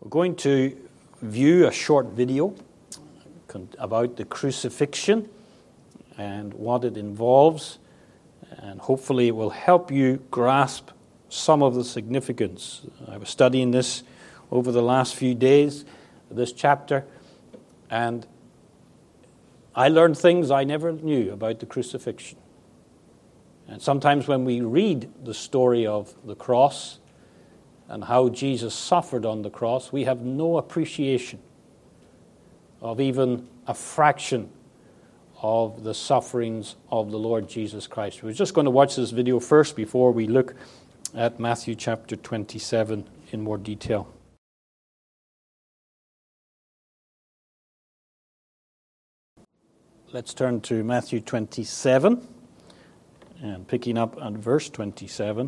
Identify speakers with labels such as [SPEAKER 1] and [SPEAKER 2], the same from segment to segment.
[SPEAKER 1] We're going to view a short video about the crucifixion and what it involves, and hopefully it will help you grasp some of the significance. I was studying this over the last few days, this chapter, and I learned things I never knew about the crucifixion. And sometimes when we read the story of the cross and how Jesus suffered on the cross, we have no appreciation of even a fraction of the sufferings of the Lord Jesus Christ. We're just going to watch this video first before we look at Matthew chapter 27 in more detail. Let's turn to Matthew 27 and picking up at verse 27.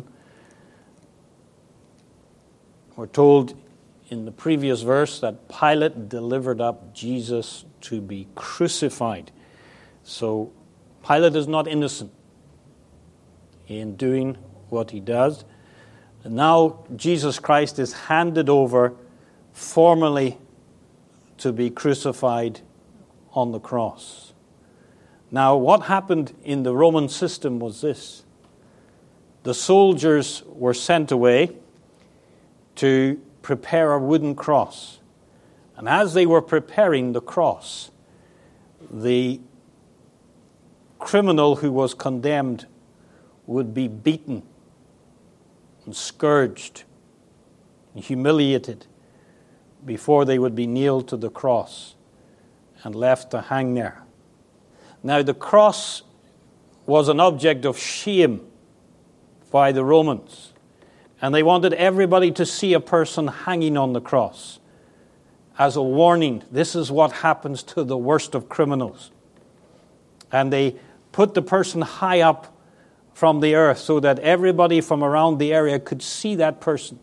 [SPEAKER 1] We're told in the previous verse that Pilate delivered up Jesus to be crucified. So Pilate is not innocent in doing what he does. And now Jesus Christ is handed over formally to be crucified on the cross. Now, what happened in the Roman system was this. The soldiers were sent away to prepare a wooden cross. And as they were preparing the cross, the criminal who was condemned would be beaten and scourged and humiliated before they would be nailed to the cross and left to hang there. Now, the cross was an object of shame by the Romans. And they wanted everybody to see a person hanging on the cross as a warning. This is what happens to the worst of criminals. And they put the person high up from the earth so that everybody from around the area could see that person.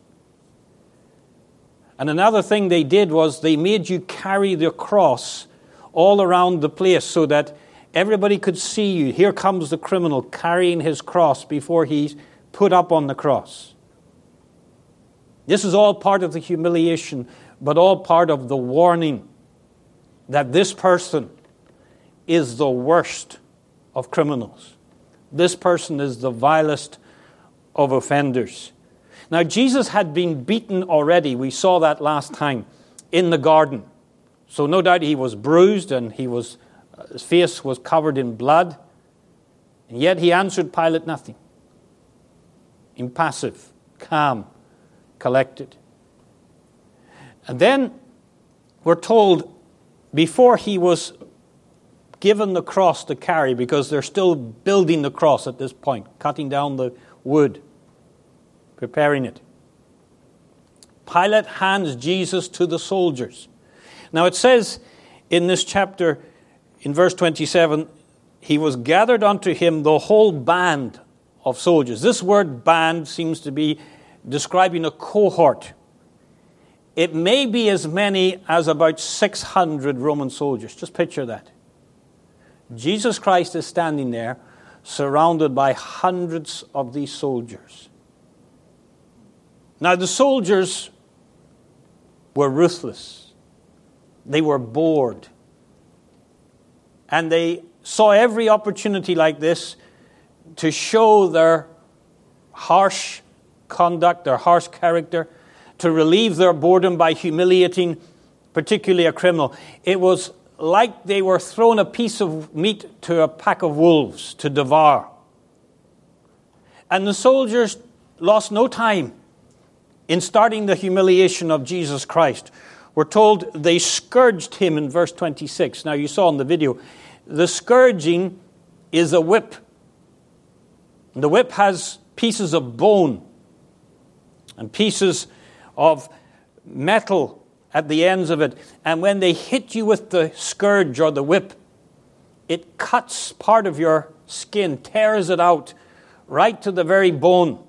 [SPEAKER 1] And another thing they did was they made you carry the cross all around the place so that everybody could see you. Here comes the criminal carrying his cross before he's put up on the cross. This is all part of the humiliation, but all part of the warning that this person is the worst of criminals. This person is the vilest of offenders. Now, Jesus had been beaten already. We saw that last time in the garden. So no doubt he was bruised and his face was covered in blood. And yet he answered Pilate nothing. Impassive, calm, collected. And then we're told before he was given the cross to carry, because they're still building the cross at this point, cutting down the wood, preparing it, Pilate hands Jesus to the soldiers. Now it says in this chapter, in verse 27, he was gathered unto him the whole band of soldiers. This word band seems to be describing a cohort. It may be as many as about 600 Roman soldiers. Just picture that. Jesus Christ is standing there, surrounded by hundreds of these soldiers. Now, the soldiers were ruthless. They were bored. And they saw every opportunity like this to show their harsh conduct, their harsh character, to relieve their boredom by humiliating particularly a criminal. It was like they were throwing a piece of meat to a pack of wolves to devour. And the soldiers lost no time in starting the humiliation of Jesus Christ. We're told they scourged him in verse 26. Now you saw in the video, the scourging is a whip. The whip has pieces of bone and pieces of metal at the ends of it. And when they hit you with the scourge or the whip, it cuts part of your skin, tears it out right to the very bone.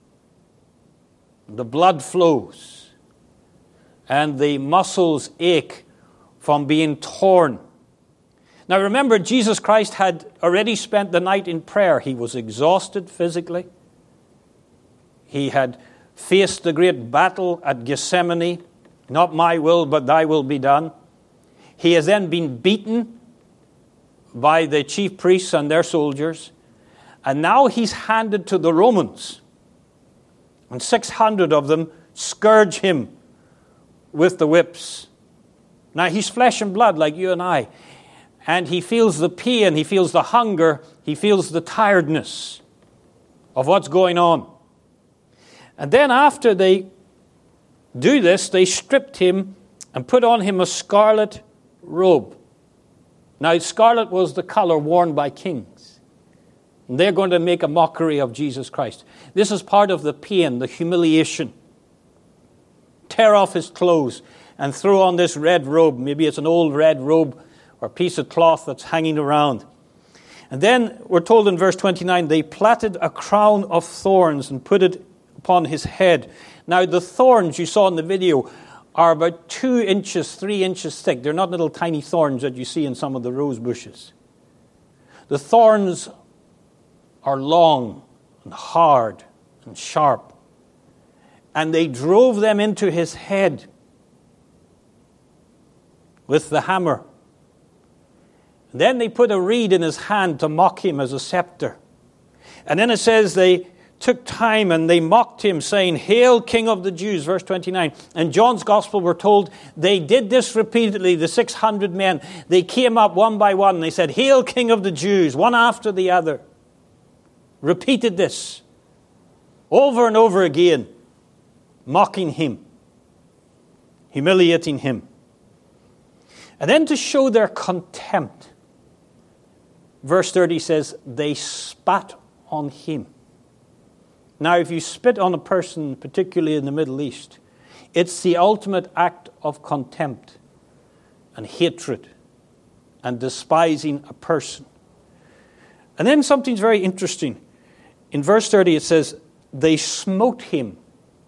[SPEAKER 1] The blood flows and the muscles ache from being torn. Now remember, Jesus Christ had already spent the night in prayer. He was exhausted physically. He had faced the great battle at Gethsemane Not my will, but thy will be done. He has then been beaten by the chief priests and their soldiers. And now he's handed to the Romans. And 600 of them scourge him with the whips. Now he's flesh and blood like you and I. And he feels the pain, he feels the hunger, he feels the tiredness of what's going on. And then after they do this, they stripped him and put on him a scarlet robe. Now scarlet was the color worn by kings. And they're going to make a mockery of Jesus Christ. This is part of the pain, the humiliation. Tear off his clothes and throw on this red robe. Maybe it's an old red robe or piece of cloth that's hanging around. And then we're told in verse 29, they plaited a crown of thorns and put it upon his head. Now the thorns you saw in the video are about 2 inches, 3 inches thick. They're not little tiny thorns that you see in some of the rose bushes. The thorns are long and hard and sharp. And they drove them into his head with the hammer. And then they put a reed in his hand to mock him as a scepter. And then it says they took time and they mocked him, saying, "Hail, King of the Jews," verse 29. In John's Gospel, we're told they did this repeatedly, the 600 men. They came up one by one and they said, "Hail, King of the Jews," one after the other. Repeated this over and over again, mocking him, humiliating him. And then to show their contempt, verse 30 says, they spat on him. Now, if you spit on a person, particularly in the Middle East, it's the ultimate act of contempt and hatred and despising a person. And then something's very interesting. In verse 30 it says, they smote him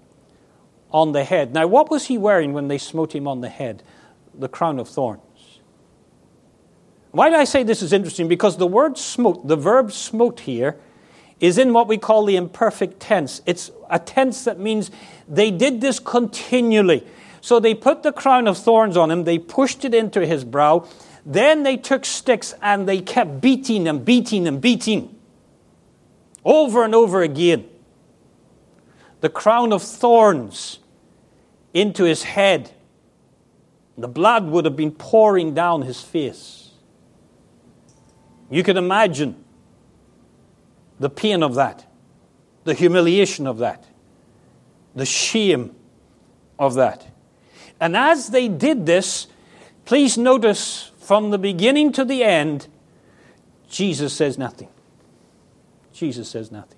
[SPEAKER 1] on the head. Now, what was he wearing when they smote him on the head? The crown of thorns. Why do I say this is interesting? Because the word smote, the verb smote here, is in what we call the imperfect tense. It's a tense that means they did this continually. So they put the crown of thorns on him, they pushed it into his brow, then they took sticks and they kept beating and beating and beating over and over again. The crown of thorns into his head. The blood would have been pouring down his face. You can imagine the pain of that, the humiliation of that, the shame of that. And as they did this, please notice from the beginning to the end, Jesus says nothing. Jesus says nothing.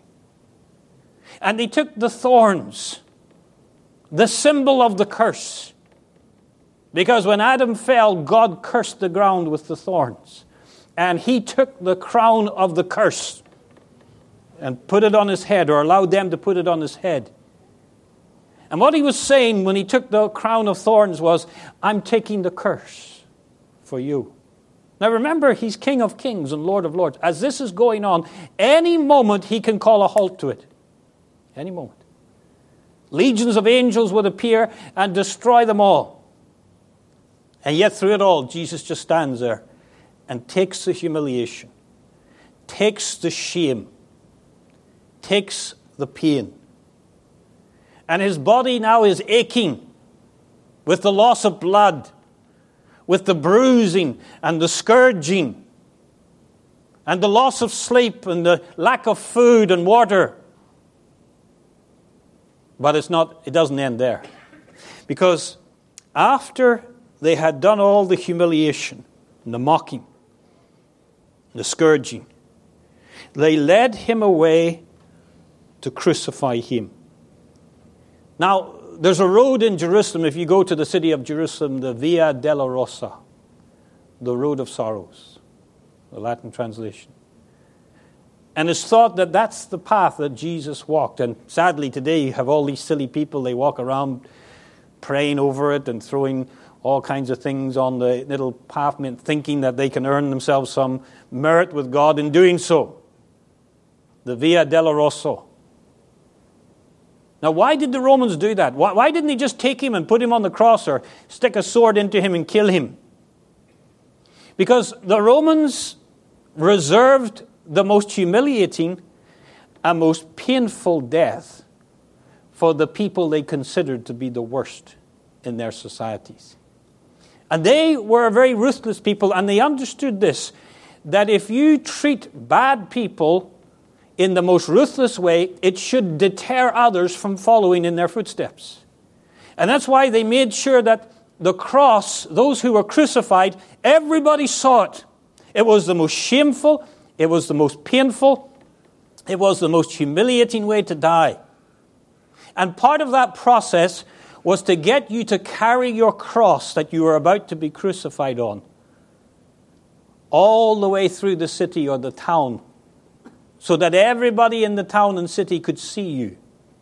[SPEAKER 1] And they took the thorns, the symbol of the curse. Because when Adam fell, God cursed the ground with the thorns. And he took the crown of the curse and put it on his head, or allowed them to put it on his head. And what he was saying when he took the crown of thorns was, I'm taking the curse for you. Now remember, he's King of Kings and Lord of Lords. As this is going on, any moment he can call a halt to it. Any moment. Legions of angels would appear and destroy them all. And yet through it all, Jesus just stands there and takes the humiliation, takes the shame, takes the pain. And his body now is aching with the loss of blood, with the bruising and the scourging, and the loss of sleep and the lack of food and water. But it doesn't end there. Because after they had done all the humiliation and the mocking, the scourging, they led him away to crucify him. Now, there's a road in Jerusalem, if you go to the city of Jerusalem, the Via Dolorosa, the Road of Sorrows, the Latin translation. And it's thought that that's the path that Jesus walked. And sadly today you have all these silly people, they walk around praying over it and throwing all kinds of things on the little pavement, thinking that they can earn themselves some merit with God in doing so. The Via Dolorosa. Now, why did the Romans do that? Why didn't they just take him and put him on the cross or stick a sword into him and kill him? Because the Romans reserved the most humiliating and most painful death for the people they considered to be the worst in their societies. And they were a very ruthless people, and they understood this, that if you treat bad people in the most ruthless way, it should deter others from following in their footsteps. And that's why they made sure that the cross, those who were crucified, everybody saw it. It was the most shameful, it was the most painful, it was the most humiliating way to die. And part of that process was to get you to carry your cross that you were about to be crucified on all the way through the city or the town, so that everybody in the town and city could see you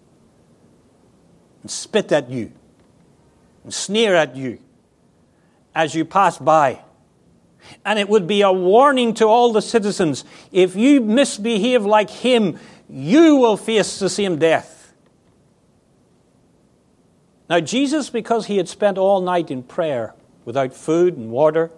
[SPEAKER 1] and spit at you and sneer at you as you pass by. And it would be a warning to all the citizens: if you misbehave like him, you will face the same death. Now, Jesus, because he had spent all night in prayer without food and water,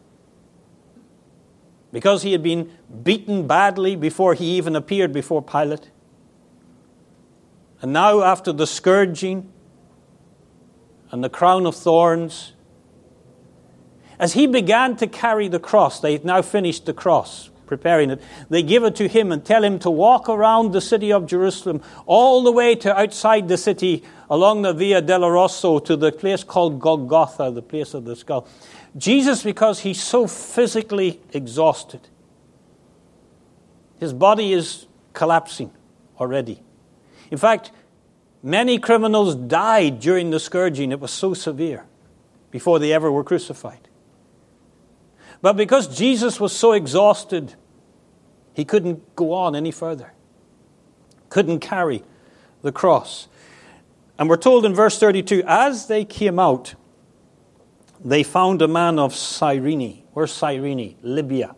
[SPEAKER 1] because he had been beaten badly before he even appeared before Pilate, and now after the scourging and the crown of thorns, as he began to carry the cross, they had now finished the cross, preparing it. They give it to him and tell him to walk around the city of Jerusalem all the way to outside the city along the Via Dolorosa to the place called Golgotha, the place of the skull. Jesus, because he's so physically exhausted, his body is collapsing already. In fact, many criminals died during the scourging. It was so severe before they ever were crucified. But because Jesus was so exhausted, he couldn't go on any further. Couldn't carry the cross. And we're told in verse 32, as they came out, they found a man of Cyrene. Where's Cyrene? Libya.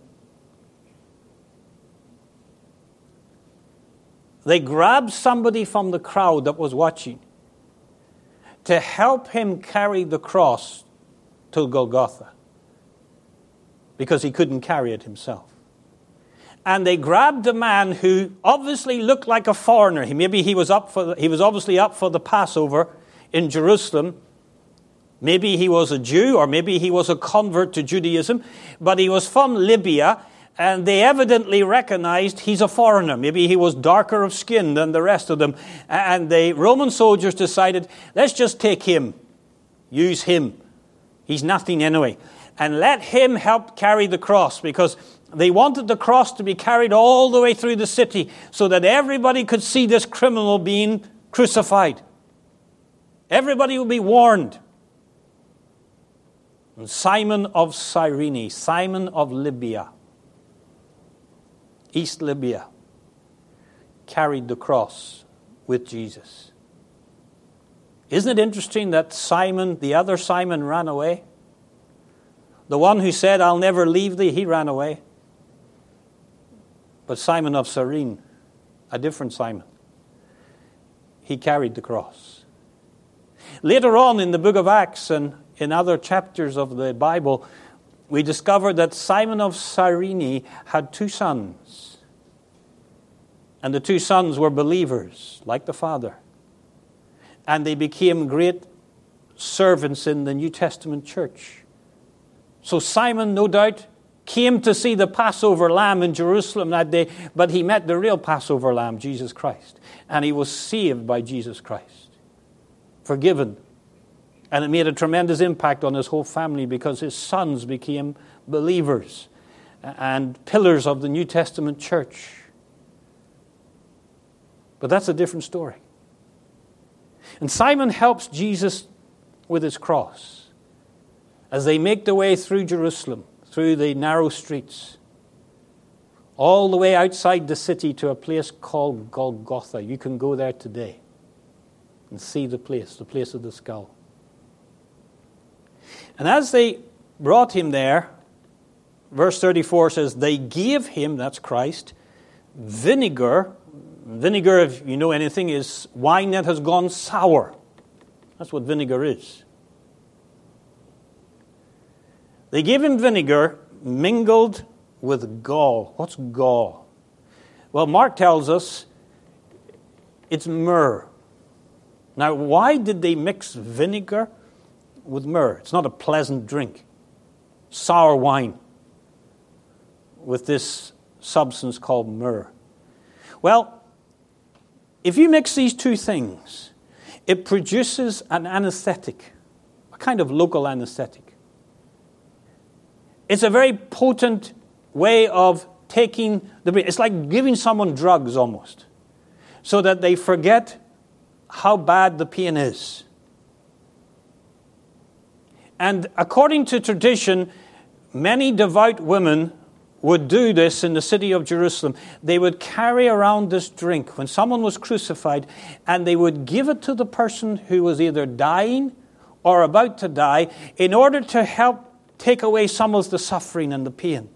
[SPEAKER 1] They grabbed somebody from the crowd that was watching to help him carry the cross to Golgotha, because he couldn't carry it himself. And they grabbed a man who obviously looked like a foreigner. He was obviously up for the Passover in Jerusalem. Maybe he was a Jew, or maybe he was a convert to Judaism, but he was from Libya, and they evidently recognized he's a foreigner. Maybe he was darker of skin than the rest of them. And the Roman soldiers decided, let's just take him, use him. He's nothing anyway. And let him help carry the cross, because they wanted the cross to be carried all the way through the city so that everybody could see this criminal being crucified. Everybody would be warned. And Simon of Cyrene, Simon of Libya, East Libya, carried the cross with Jesus. Isn't it interesting that Simon, the other Simon, ran away? The one who said, I'll never leave thee, he ran away. But Simon of Cyrene, a different Simon, he carried the cross. Later on in the book of Acts and in other chapters of the Bible, we discover that Simon of Cyrene had two sons. And the two sons were believers, like the father. And they became great servants in the New Testament church. So Simon, no doubt, came to see the Passover lamb in Jerusalem that day, but he met the real Passover lamb, Jesus Christ. And he was saved by Jesus Christ. Forgiven. And it made a tremendous impact on his whole family, because his sons became believers and pillars of the New Testament church. But that's a different story. And Simon helps Jesus with his cross as they make their way through Jerusalem, through the narrow streets, all the way outside the city to a place called Golgotha. You can go there today and see the place of the skull. And as they brought him there, verse 34 says, they gave him, that's Christ, vinegar. Vinegar, if you know anything, is wine that has gone sour. That's what vinegar is. They gave him vinegar mingled with gall. What's gall? Well, Mark tells us it's myrrh. Now, why did they mix vinegar with myrrh? It's not a pleasant drink. Sour wine with this substance called myrrh. Well, if you mix these two things, it produces an anesthetic, a kind of local anesthetic. It's a very potent way of taking the pain. It's like giving someone drugs almost, so that they forget how bad the pain is. And according to tradition, many devout women would do this in the city of Jerusalem. They would carry around this drink when someone was crucified, and they would give it to the person who was either dying or about to die in order to help take away some of the suffering and the pain.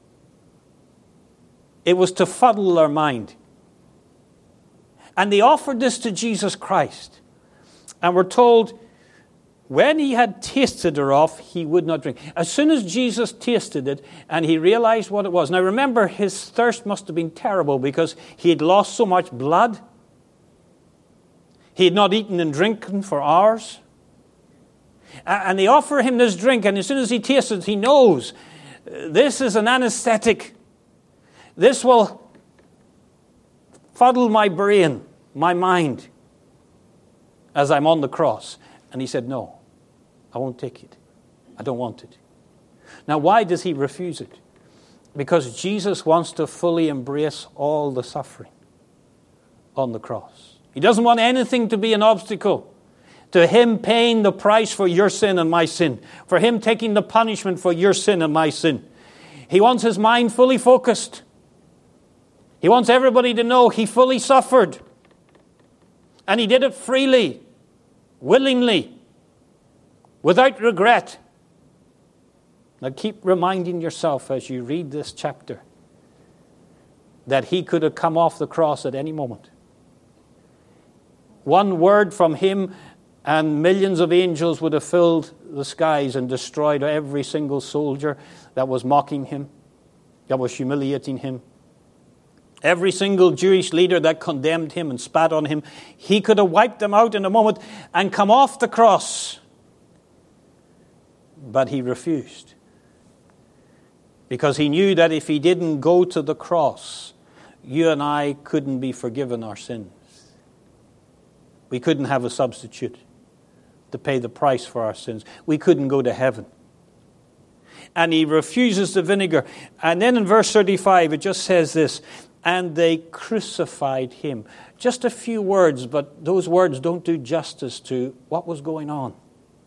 [SPEAKER 1] It was to fuddle their mind. And they offered this to Jesus Christ. And we're told when he had tasted thereof, he would not drink. As soon as Jesus tasted it and he realized what it was. Now remember, his thirst must have been terrible because he had lost so much blood. He had not eaten and drinking for hours. And they offer him this drink, and as soon as he tastes it, he knows this is an anesthetic. This will fuddle my brain, my mind, as I'm on the cross. And he said, no, I won't take it. I don't want it. Now, why does he refuse it? Because Jesus wants to fully embrace all the suffering on the cross. He doesn't want anything to be an obstacle to him paying the price for your sin and my sin, for him taking the punishment for your sin and my sin. He wants his mind fully focused. He wants everybody to know he fully suffered. And he did it freely, willingly, without regret. Now keep reminding yourself as you read this chapter that he could have come off the cross at any moment. One word from him and millions of angels would have filled the skies and destroyed every single soldier that was mocking him, that was humiliating him. Every single Jewish leader that condemned him and spat on him, he could have wiped them out in a moment and come off the cross. But he refused. Because he knew that if he didn't go to the cross, you and I couldn't be forgiven our sins. We couldn't have a substitute to pay the price for our sins. We couldn't go to heaven. And he refuses the vinegar. And then in verse 35, it just says this, and they crucified him. Just a few words, but those words don't do justice to what was going on.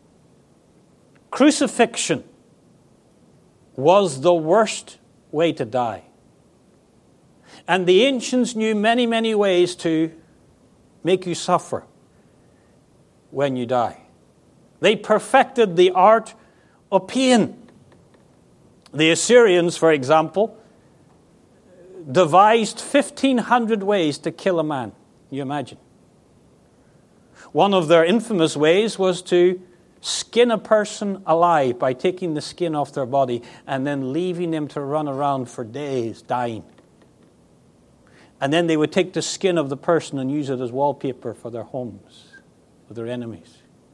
[SPEAKER 1] Crucifixion was the worst way to die. And the ancients knew many, many ways to make you suffer when you die. They perfected the art of pain. The Assyrians, for example, devised 1,500 ways to kill a man. You imagine. One of their infamous ways was to skin a person alive by taking the skin off their body and then leaving them to run around for days dying. And then they would take the skin of the person and use it as wallpaper for their homes with their enemies.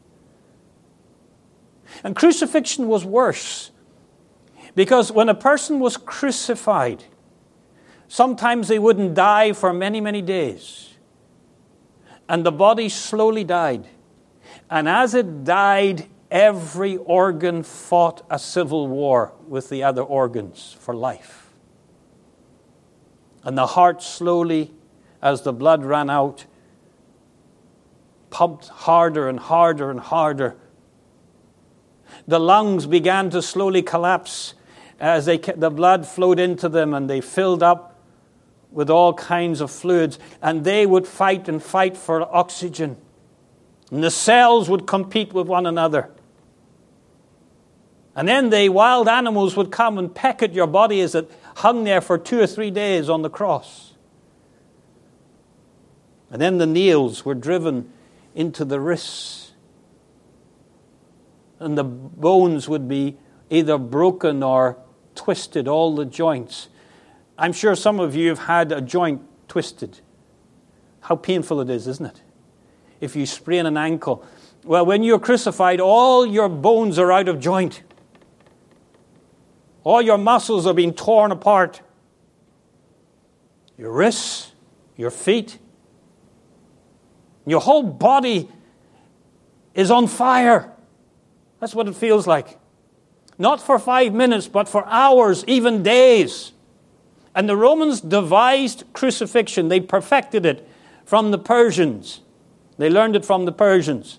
[SPEAKER 1] And crucifixion was worse because when a person was crucified, sometimes they wouldn't die for many, many days. And the body slowly died. And as it died, every organ fought a civil war with the other organs for life. And the heart slowly, as the blood ran out, pumped harder and harder and harder. The lungs began to slowly collapse as the blood flowed into them and they filled up with all kinds of fluids. And they would fight and fight for oxygen. And the cells would compete with one another. And then the wild animals would come and peck at your body as it hung there for 2 or 3 days on the cross. And then the nails were driven into the wrists. And the bones would be either broken or twisted, all the joints. I'm sure some of you have had a joint twisted. How painful it is, isn't it? If you sprain an ankle. Well, when you're crucified, all your bones are out of joint. All your muscles are being torn apart. Your wrists, your feet, your whole body is on fire. That's what it feels like. Not for 5 minutes, but for hours, even days. And the Romans devised crucifixion. They perfected it from the Persians. They learned it from the Persians.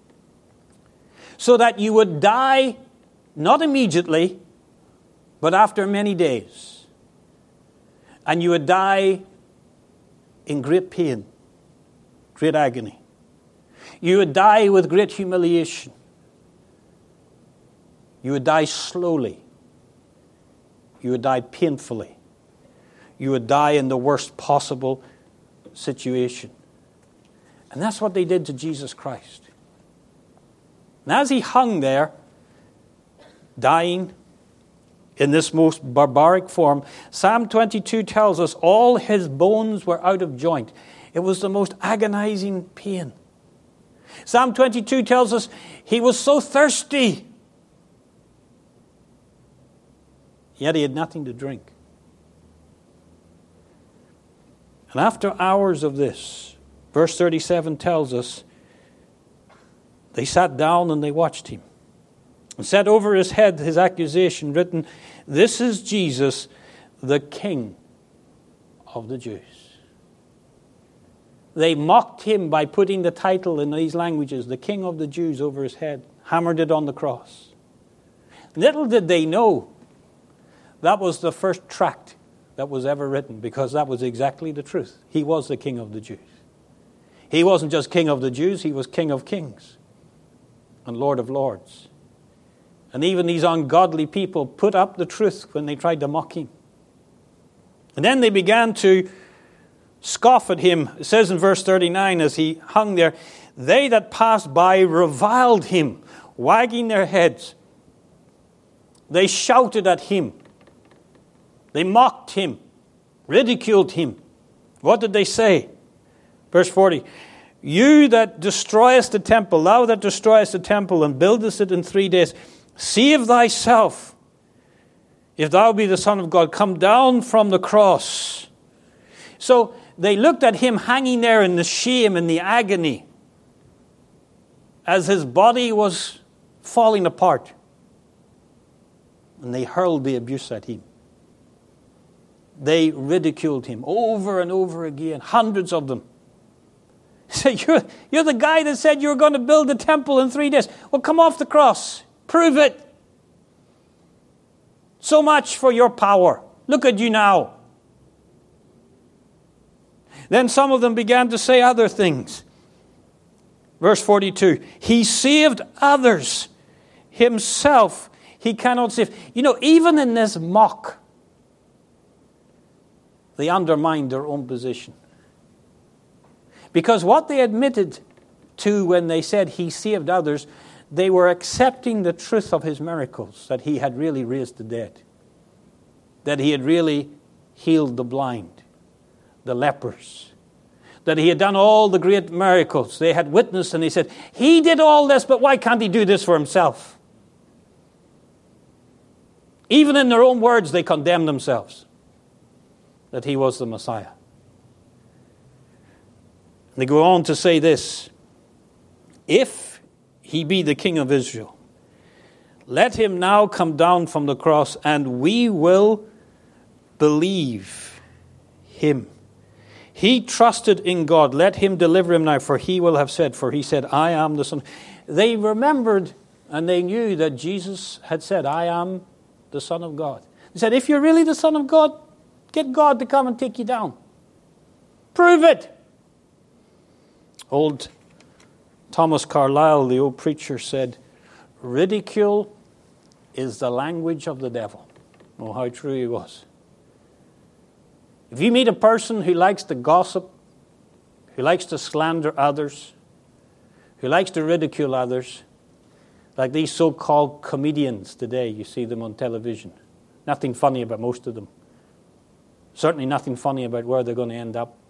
[SPEAKER 1] So that you would die, not immediately, but after many days. And you would die in great pain, great agony. You would die with great humiliation. You would die slowly. You would die painfully. You would die in the worst possible situation. And that's what they did to Jesus Christ. And as he hung there, dying in this most barbaric form, Psalm 22 tells us all his bones were out of joint. It was the most agonizing pain. Psalm 22 tells us he was so thirsty, yet he had nothing to drink. And after hours of this, verse 37 tells us, they sat down and they watched him. And set over his head his accusation written, "This is Jesus, the King of the Jews." They mocked him by putting the title in these languages, the King of the Jews, over his head, hammered it on the cross. Little did they know that was the first tract that was ever written, because that was exactly the truth. He was the King of the Jews. He wasn't just King of the Jews, he was King of kings and Lord of lords. And even these ungodly people put up the truth when they tried to mock him. And then they began to scoff at him. It says in verse 39, as he hung there, they that passed by reviled him, wagging their heads. They shouted at him. They mocked him, ridiculed him. What did they say? Verse 40, you that destroyest the temple, thou that destroyest the temple and buildest it in 3 days, save thyself. If thou be the Son of God, come down from the cross. So they looked at him hanging there in the shame and the agony as his body was falling apart. And they hurled the abuse at him. They ridiculed him over and over again, hundreds of them. Say, you're the guy that said you were going to build the temple in 3 days. Well, come off the cross. Prove it. So much for your power. Look at you now. Then some of them began to say other things. Verse 42, he saved others. Himself he cannot save. You know, even in this mock, they undermined their own position. Because what they admitted to when they said he saved others, they were accepting the truth of his miracles, that he had really raised the dead, that he had really healed the blind, the lepers, that he had done all the great miracles. They had witnessed and they said, he did all this, but why can't he do this for himself? Even in their own words, they condemned themselves that he was the Messiah. They go on to say this, if he be the King of Israel, let him now come down from the cross and we will believe him. He trusted in God. Let him deliver him now, for he will have said, for he said, I am the Son. They remembered and they knew that Jesus had said, I am the Son of God. They said, if you're really the Son of God, get God to come and take you down. Prove it. Old Thomas Carlyle, the old preacher, said, ridicule is the language of the devil. Oh, how true he was. If you meet a person who likes to gossip, who likes to slander others, who likes to ridicule others, like these so-called comedians today. You see them on television. Nothing funny about most of them. Certainly nothing funny about where they're going to end up.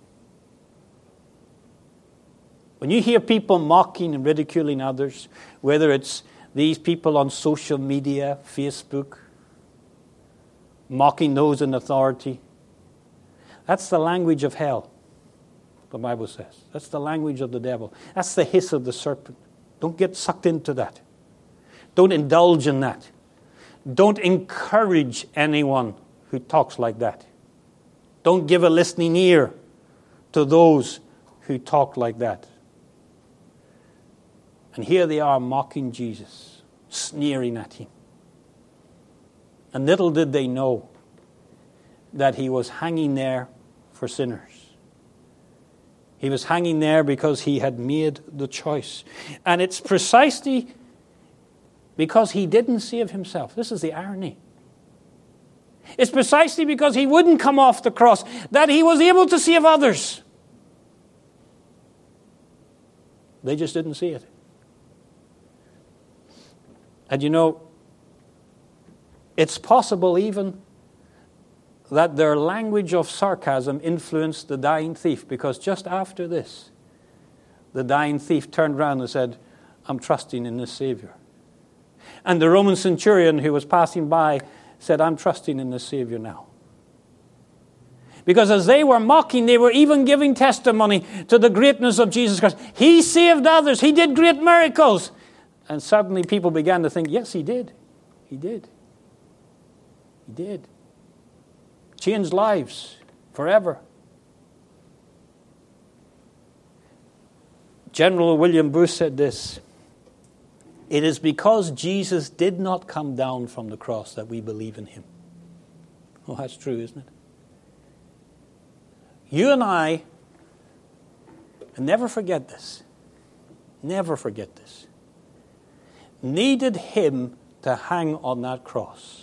[SPEAKER 1] When you hear people mocking and ridiculing others, whether it's these people on social media, Facebook, mocking those in authority, that's the language of hell, the Bible says. That's the language of the devil. That's the hiss of the serpent. Don't get sucked into that. Don't indulge in that. Don't encourage anyone who talks like that. Don't give a listening ear to those who talk like that. And here they are mocking Jesus, sneering at him. And little did they know that he was hanging there for sinners. He was hanging there because he had made the choice. And it's precisely because he didn't save himself. This is the irony. It's precisely because he wouldn't come off the cross that he was able to save others. They just didn't see it. And you know, it's possible even that their language of sarcasm influenced the dying thief, because just after this, the dying thief turned around and said, I'm trusting in this Savior. And the Roman centurion who was passing by said, I'm trusting in this Savior now. Because as they were mocking, they were even giving testimony to the greatness of Jesus Christ. He saved others. He did great miracles. And suddenly people began to think, yes, he did. He did. He did. Changed lives forever. General William Booth said this: it is because Jesus did not come down from the cross that we believe in him. Oh, that's true, isn't it? You and I, and never forget this, needed him to hang on that cross,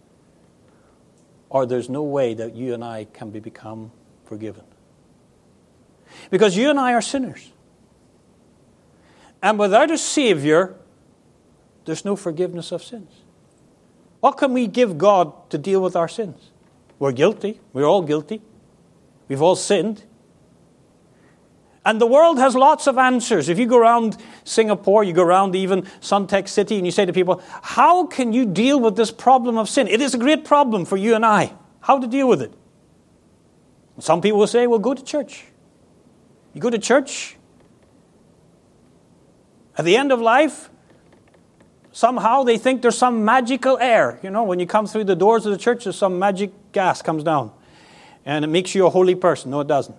[SPEAKER 1] or there's no way that you and I can become forgiven. Because you and I are sinners. And without a Savior, there's no forgiveness of sins. What can we give God to deal with our sins? We're guilty. We're all guilty. We've all sinned. And the world has lots of answers. If you go around Singapore, you go around even Suntec City, and you say to people, how can you deal with this problem of sin? It is a great problem for you and I. How to deal with it? Some people will say, well, go to church. You go to church. At the end of life, somehow they think there's some magical air. You know, when you come through the doors of the church, there's some magic gas comes down. And it makes you a holy person. No, it doesn't.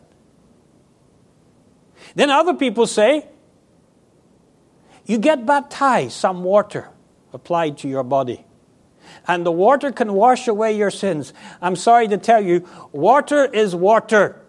[SPEAKER 1] Then other people say, you get baptized, some water applied to your body. And the water can wash away your sins. I'm sorry to tell you, water is water.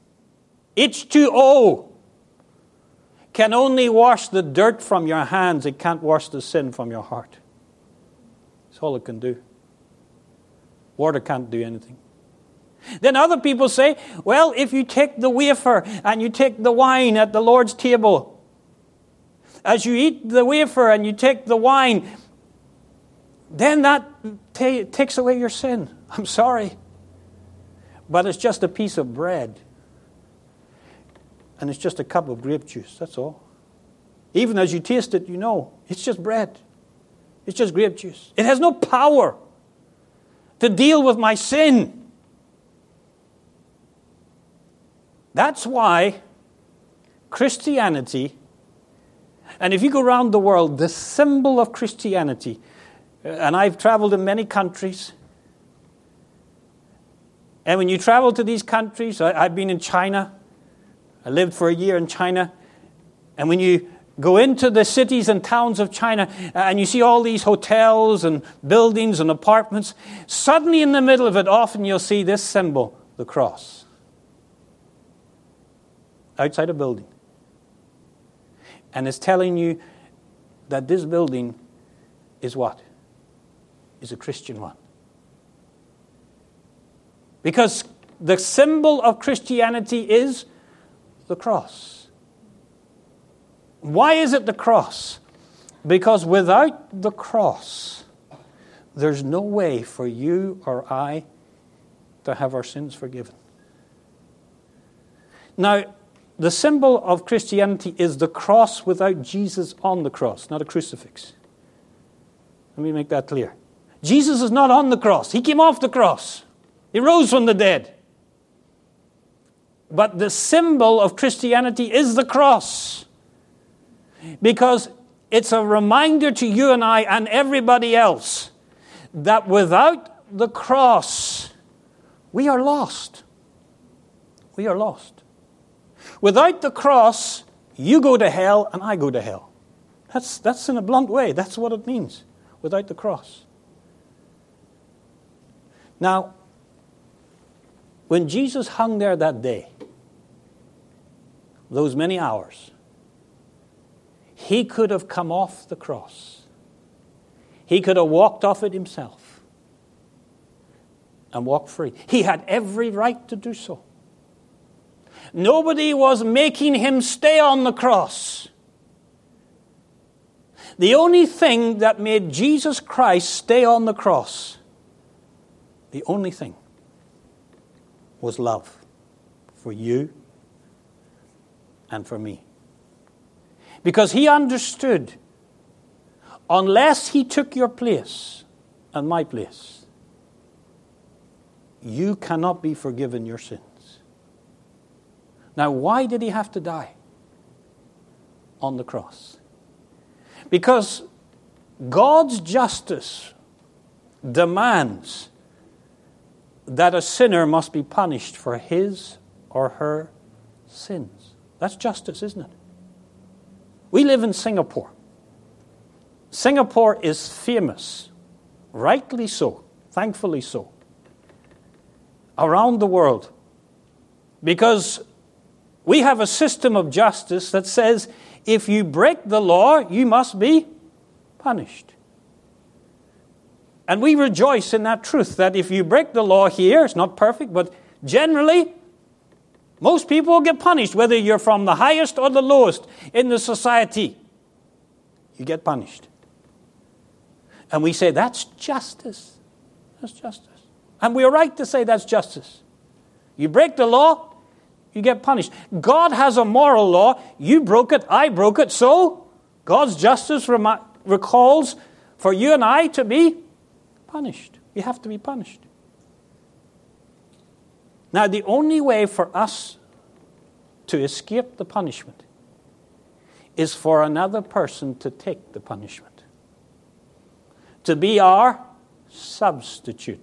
[SPEAKER 1] H2O can only wash the dirt from your hands. It can't wash the sin from your heart. That's all it can do. Water can't do anything. Then other people say, well, if you take the wafer and you take the wine at the Lord's table, as you eat the wafer and you take the wine, then that takes away your sin. I'm sorry. But it's just a piece of bread. And it's just a cup of grape juice, that's all. Even as you taste it, you know, it's just bread. It's just grape juice. It has no power to deal with my sin. That's why Christianity, and if you go around the world, the symbol of Christianity, and I've traveled in many countries, and when you travel to these countries, I've been in China, I lived for a year in China, and when you go into the cities and towns of China, and you see all these hotels and buildings and apartments, suddenly in the middle of it, often you'll see this symbol, the cross. Outside a building. And it's telling you that this building is what? Is a Christian one. Because the symbol of Christianity is the cross. Why is it the cross? Because without the cross, there's no way for you or I to have our sins forgiven. Now, the symbol of Christianity is the cross without Jesus on the cross, not a crucifix. Let me make that clear. Jesus is not on the cross. He came off the cross. He rose from the dead. But the symbol of Christianity is the cross. Because it's a reminder to you and I and everybody else that without the cross, we are lost. We are lost. Without the cross, you go to hell and I go to hell. That's in a blunt way. That's what it means. Without the cross. Now, when Jesus hung there that day, those many hours, he could have come off the cross. He could have walked off it himself and walked free. He had every right to do so. Nobody was making him stay on the cross. The only thing that made Jesus Christ stay on the cross, the only thing, was love for you and for me. Because he understood, unless he took your place and my place, you cannot be forgiven your sins. Now, why did he have to die on the cross? Because God's justice demands that a sinner must be punished for his or her sins. That's justice, isn't it? We live in Singapore. Singapore is famous, rightly so, thankfully so, around the world. Because we have a system of justice that says if you break the law, you must be punished. And we rejoice in that truth, that if you break the law here, it's not perfect, but generally, most people will get punished, whether you're from the highest or the lowest in the society. You get punished. And we say, that's justice. That's justice. And we're right to say that's justice. You break the law, you get punished. God has a moral law. You broke it, I broke it. So God's justice recalls for you and I to be punished. We have to be punished. Now, the only way for us to escape the punishment is for another person to take the punishment. To be our substitute.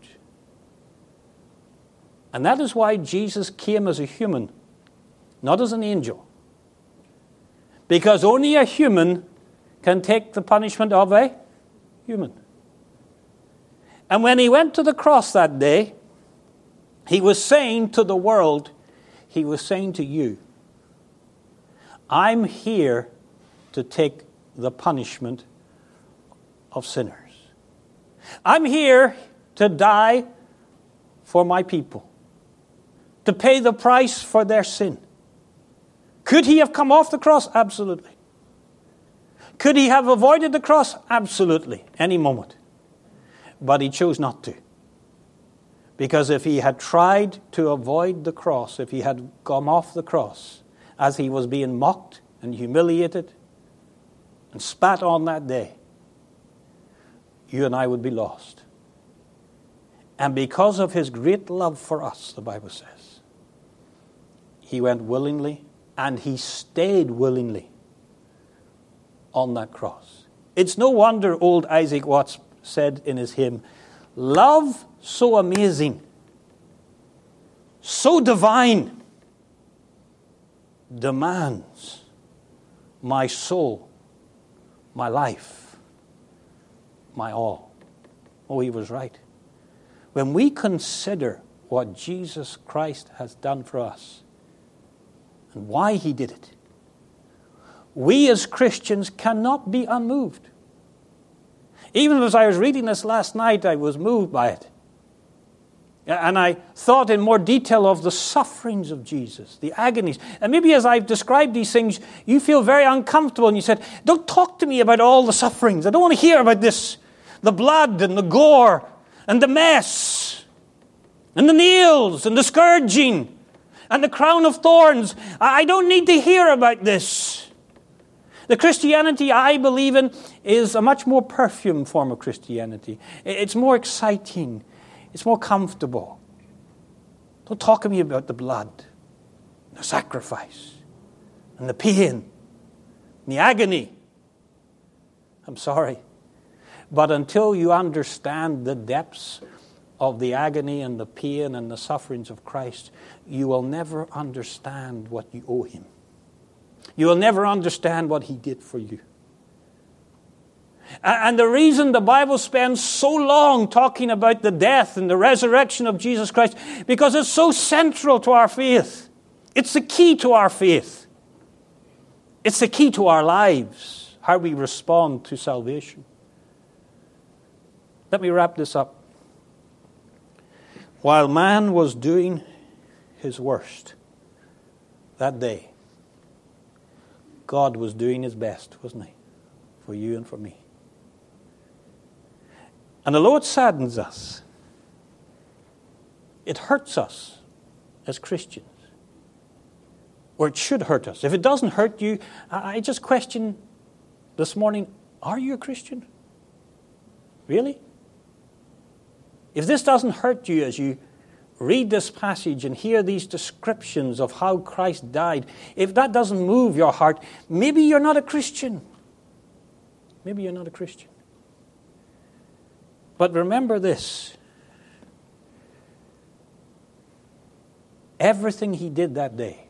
[SPEAKER 1] And that is why Jesus came as a human, not as an angel. Because only a human can take the punishment of a human. And when he went to the cross that day, he was saying to the world, he was saying to you, I'm here to take the punishment of sinners. I'm here to die for my people, to pay the price for their sin. Could he have come off the cross? Absolutely. Could he have avoided the cross? Absolutely, any moment. But he chose not to. Because if he had tried to avoid the cross, if he had come off the cross, as he was being mocked and humiliated and spat on that day, you and I would be lost. And because of his great love for us, the Bible says, he went willingly and he stayed willingly on that cross. It's no wonder old Isaac Watts said in his hymn, love so amazing, so divine, demands my soul, my life, my all. Oh, he was right. When we consider what Jesus Christ has done for us and why he did it, we as Christians cannot be unmoved. Even as I was reading this last night, I was moved by it. And I thought in more detail of the sufferings of Jesus, the agonies. And maybe as I've described these things, you feel very uncomfortable. And you said, don't talk to me about all the sufferings. I don't want to hear about this. The blood and the gore and the mess and the nails and the scourging and the crown of thorns. I don't need to hear about this. The Christianity I believe in is a much more perfumed form of Christianity. It's more exciting. It's more comfortable. Don't talk to me about the blood, the sacrifice, and the pain, and the agony. I'm sorry. But until you understand the depths of the agony and the pain and the sufferings of Christ, you will never understand what you owe Him. You will never understand what He did for you. And the reason the Bible spends so long talking about the death and the resurrection of Jesus Christ, because it's so central to our faith. It's the key to our faith. It's the key to our lives, how we respond to salvation. Let me wrap this up. While man was doing his worst that day, God was doing His best, wasn't He? For you and for me. And although it saddens us, it hurts us as Christians. Or it should hurt us. If it doesn't hurt you, I just question this morning, are you a Christian? Really? If this doesn't hurt you as you read this passage and hear these descriptions of how Christ died, if that doesn't move your heart, maybe you're not a Christian. Maybe you're not a Christian. But remember this. Everything He did that day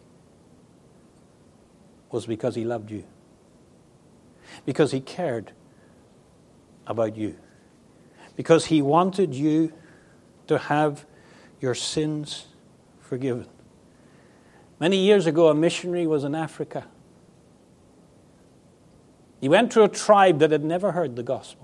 [SPEAKER 1] was because He loved you. Because He cared about you. Because He wanted you to have your sins forgiven. Many years ago, a missionary was in Africa. He went to a tribe that had never heard the gospel.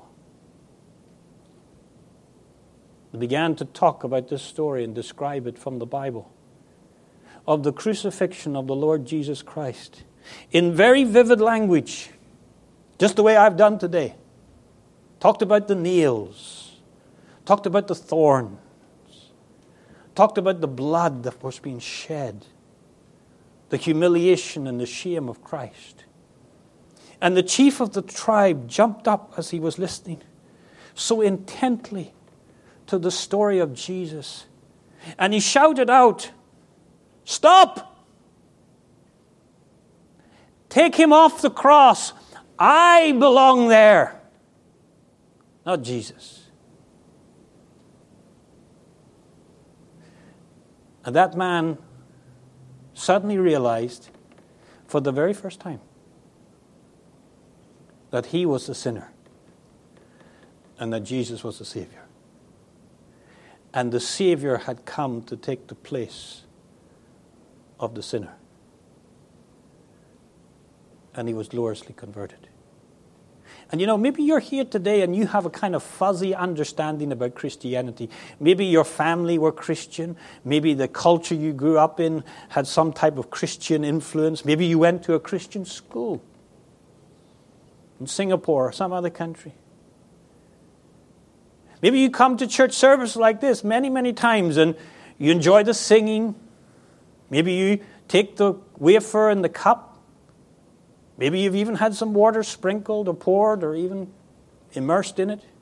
[SPEAKER 1] He began to talk about this story and describe it from the Bible of the crucifixion of the Lord Jesus Christ in very vivid language, just the way I've done today. Talked about the nails, talked about the thorns, talked about the blood that was being shed, the humiliation and the shame of Christ. And the chief of the tribe jumped up as he was listening so intently to the story of Jesus. And he shouted out, "Stop! Take Him off the cross. I belong there, not Jesus." And that man suddenly realized for the very first time that he was the sinner and that Jesus was the Savior. And the Savior had come to take the place of the sinner. And he was gloriously converted. And you know, maybe you're here today and you have a kind of fuzzy understanding about Christianity. Maybe your family were Christian. Maybe the culture you grew up in had some type of Christian influence. Maybe you went to a Christian school in Singapore or some other country. Maybe you come to church service like this many, many times and you enjoy the singing. Maybe you take the wafer and the cup. Maybe you've even had some water sprinkled or poured or even immersed in it.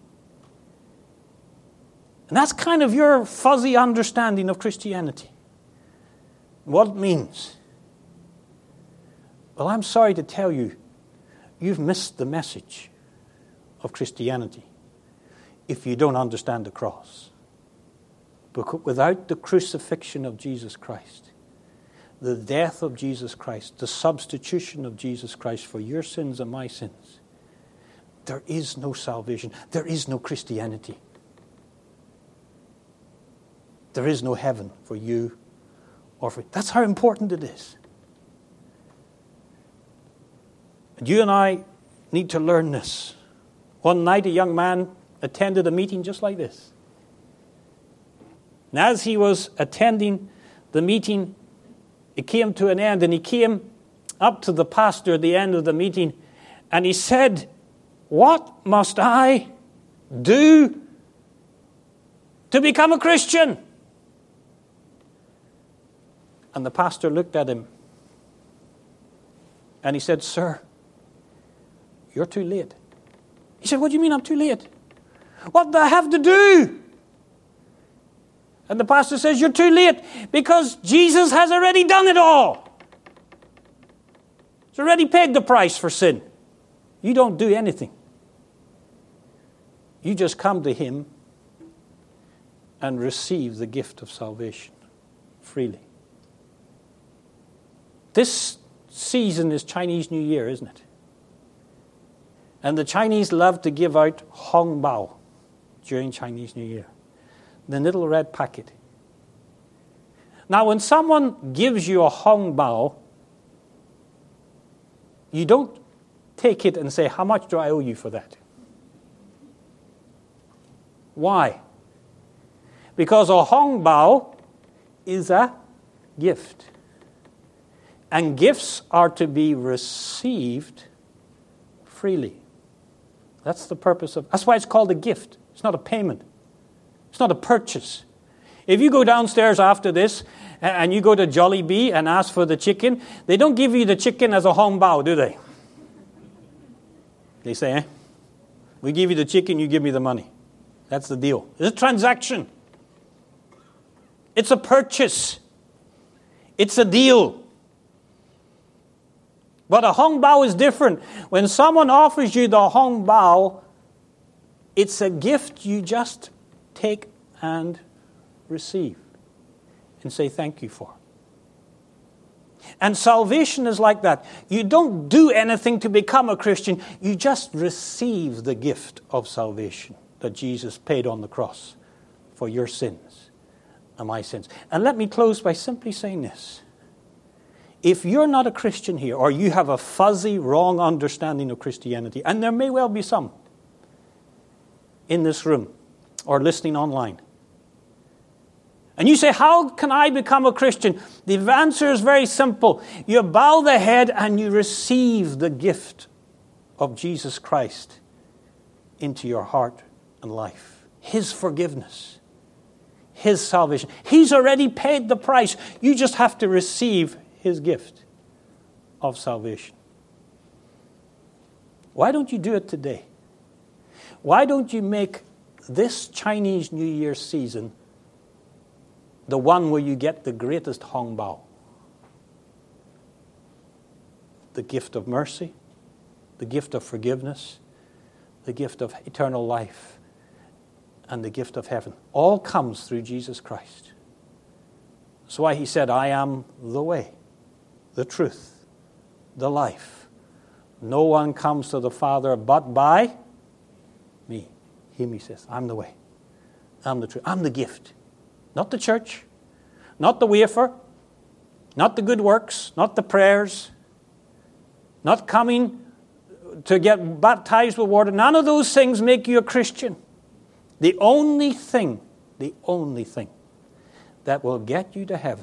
[SPEAKER 1] And that's kind of your fuzzy understanding of Christianity. What it means. Well, I'm sorry to tell you, you've missed the message of Christianity if you don't understand the cross. Because without the crucifixion of Jesus Christ, the death of Jesus Christ, the substitution of Jesus Christ for your sins and my sins, there is no salvation. There is no Christianity. There is no heaven for you or for... That's how important it is. And you and I need to learn this. One night a young man attended a meeting just like this. And as he was attending the meeting, it came to an end, and he came up to the pastor at the end of the meeting, and he said, "What must I do to become a Christian?" And the pastor looked at him, and he said, "Sir, you're too late." He said, "What do you mean I'm too late? What do I have to do?" And the pastor says, "You're too late because Jesus has already done it all. He's already paid the price for sin. You don't do anything. You just come to him and receive the gift of salvation freely." This season is Chinese New Year, isn't it? And the Chinese love to give out Hong Bao during Chinese New Year. The little red packet. Now, when someone gives you a Hong Bao, you don't take it and say, "How much do I owe you for that?" Why? Because a Hong Bao is a gift. And gifts are to be received freely. That's the purpose of. That's why it's called a gift. It's not a payment. It's not a purchase. If you go downstairs after this and you go to Jollibee and ask for the chicken, they don't give you the chicken as a Hong Bao, do they? They say, "We give you the chicken, you give me the money." That's the deal. It's a transaction. It's a purchase. It's a deal. But a Hong Bao is different. When someone offers you the Hong Bao, it's a gift you just take and receive and say thank you for. And salvation is like that. You don't do anything to become a Christian. You just receive the gift of salvation that Jesus paid on the cross for your sins and my sins. And let me close by simply saying this. If you're not a Christian here, or you have a fuzzy, wrong understanding of Christianity, and there may well be some in this room or listening online, and you say, "How can I become a Christian?" The answer is very simple. You bow the head and you receive the gift of Jesus Christ into your heart and life. His forgiveness. His salvation. He's already paid the price. You just have to receive His gift of salvation. Why don't you do it today? Why don't you make this Chinese New Year season the one where you get the greatest Hong Bao? The gift of mercy, the gift of forgiveness, the gift of eternal life, and the gift of heaven. All comes through Jesus Christ. That's why He said, "I am the way, the truth, the life. No one comes to the Father but by me." Him, He says, "I'm the way. I'm the truth. I'm the gift." Not the church, not the wafer, not the good works, not the prayers, not coming to get baptized with water. None of those things make you a Christian. The only thing that will get you to heaven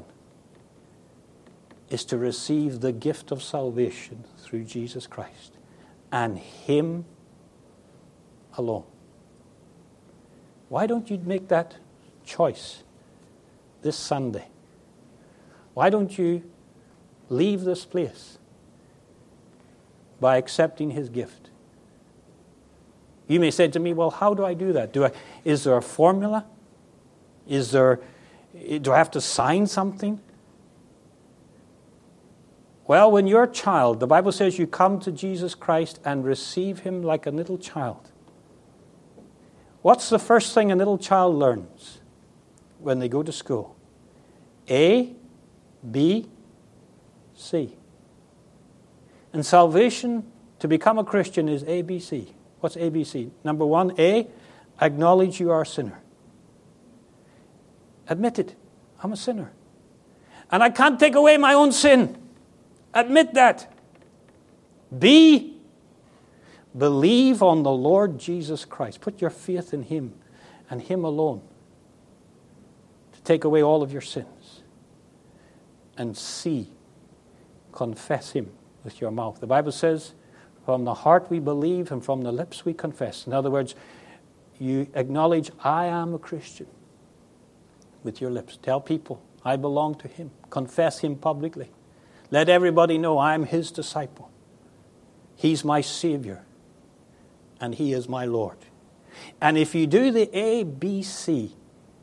[SPEAKER 1] is to receive the gift of salvation through Jesus Christ and Him alone. Why don't you make that choice this Sunday? Why don't you leave this place by accepting His gift? You may say to me, "Well, how do I do that? Is there a formula? Do I have to sign something?" Well, when you're a child, the Bible says you come to Jesus Christ and receive Him like a little child. What's the first thing a little child learns when they go to school? A, B, C. And salvation, to become a Christian, is ABC. What's ABC? Number one, A, acknowledge you are a sinner. Admit it. I'm a sinner. And I can't take away my own sin. Admit that. B, believe on the Lord Jesus Christ. Put your faith in Him and Him alone to take away all of your sins. And confess him with your mouth. The Bible says, from the heart we believe and from the lips we confess. In other words, you acknowledge, I am a Christian with your lips. Tell people, I belong to him. Confess him publicly. Let everybody know I'm his disciple. He's my Savior. And he is my Lord. And if you do the A, B, C,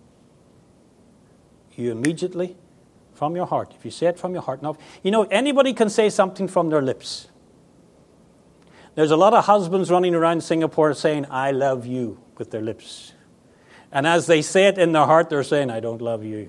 [SPEAKER 1] you immediately, from your heart, if you say it from your heart. Now, anybody can say something from their lips. There's a lot of husbands running around Singapore saying, I love you, with their lips. And as they say it in their heart, they're saying, I don't love you.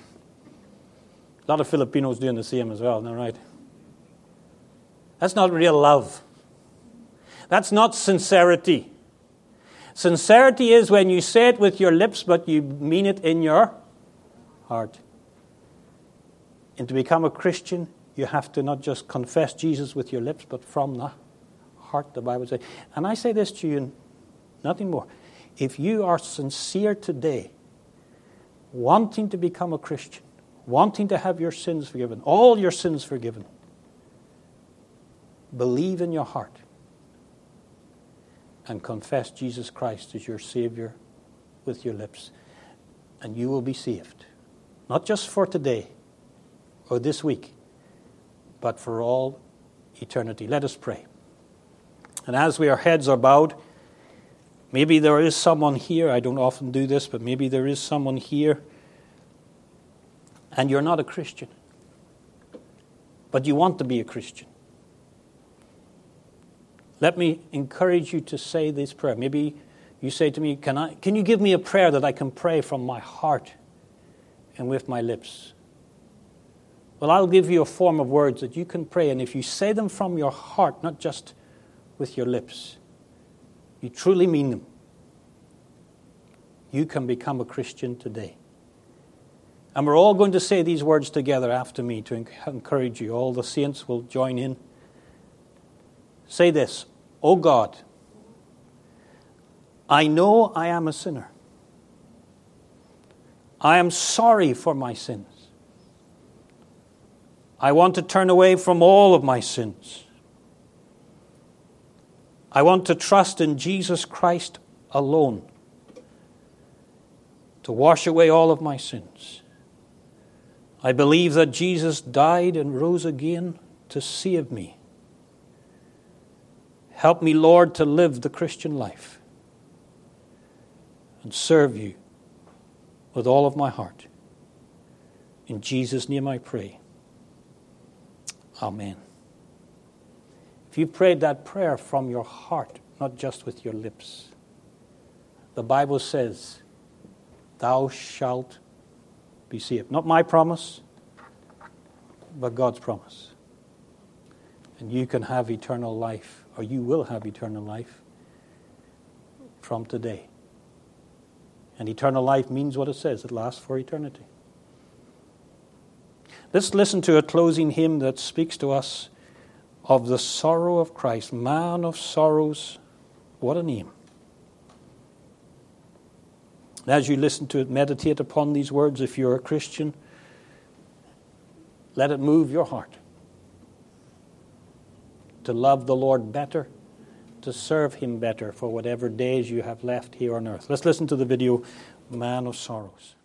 [SPEAKER 1] A lot of Filipinos doing the same as well, isn't that right? That's not real love. That's not sincerity. Sincerity is when you say it with your lips, but you mean it in your heart. And to become a Christian, you have to not just confess Jesus with your lips, but from the heart, the Bible says. And I say this to you, nothing more. If you are sincere today, wanting to become a Christian, wanting to have your sins forgiven, all your sins forgiven, believe in your heart and confess Jesus Christ as your Savior with your lips, and you will be saved. Not just for today or this week, but for all eternity. Let us pray. And as our heads are bowed, maybe there is someone here, I don't often do this, but maybe there is someone here, and you're not a Christian, but you want to be a Christian. Let me encourage you to say this prayer. Maybe you say to me, can you give me a prayer that I can pray from my heart and with my lips? Well, I'll give you a form of words that you can pray, and if you say them from your heart, not just with your lips, you truly mean them, you can become a Christian today. And we're all going to say these words together after me to encourage you. All the saints will join in. Say this, O God, I know I am a sinner. I am sorry for my sins. I want to turn away from all of my sins. I want to trust in Jesus Christ alone to wash away all of my sins. I believe that Jesus died and rose again to save me. Help me, Lord, to live the Christian life and serve you with all of my heart. In Jesus' name I pray. Amen. If you prayed that prayer from your heart, not just with your lips, the Bible says, thou shalt be saved. Not my promise, but God's promise. And you can have eternal life, or you will have eternal life from today. And eternal life means what it says. It lasts for eternity. Let's listen to a closing hymn that speaks to us of the sorrow of Christ. Man of sorrows, what a name. As you listen to it, meditate upon these words. If you're a Christian, let it move your heart to love the Lord better, to serve him better for whatever days you have left here on earth. Let's listen to the video, Man of Sorrows.